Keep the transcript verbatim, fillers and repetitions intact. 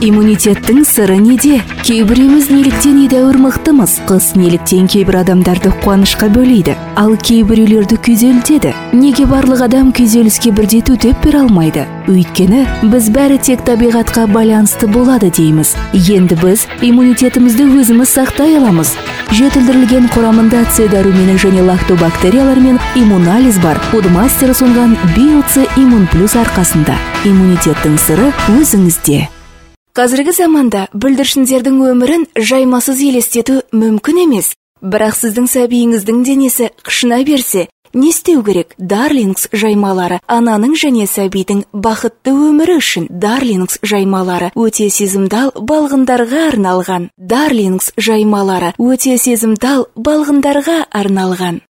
Иммунитеттің сыры неде? Кейбіреуіміз неліктен едәуір мықтымыз, қыс неліктен кейбір адамдарды қуанышқа бөлейді, ал кейбіреулерді күйзелтеді. Неге барлық адам күйзеліске бірдей төтеп бере алмайды? Өйткені біз бәрі тек табиғатқа байланысты болады дейміз. Енді біз иммунитетімізді өзіміз сақтай аламыз. Жетілдірілген құрамында С дәрумені және лактобактериялар мен иммунализ бар. Удмастер ұсынған Био-С Иммун Плюс арқасында. Иммунитеттің сыры өзіңізде. Қазіргі заманда бүлдіршіндердің өмірін жаймасыз елестету мүмкін емес. Бірақ сіздің сәбиіңіздің денесі қышына берсе, не істеу керек? Дарлингс жаймалары ананың және сәбидің бақытты өмірі үшін. Дарлингс жаймалары өте сезімтал балғындарға арналған. Дарлингс жаймалары өте сезімтал балғындарға арналған.